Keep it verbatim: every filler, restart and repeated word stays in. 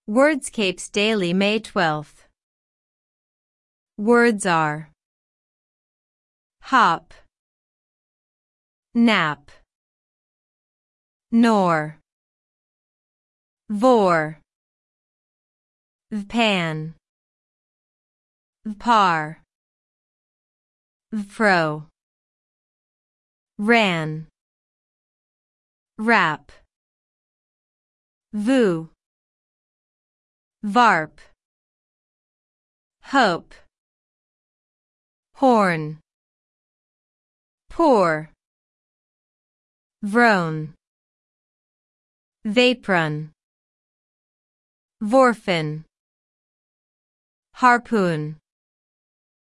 Wordscapes Daily, May twelfth. Words are hop, nap, nor, vor, vpan, vpar, vpro, ran, wrap, vu, varp, hope, horn, pour, vrone, vaprun, vorfin, harpoon.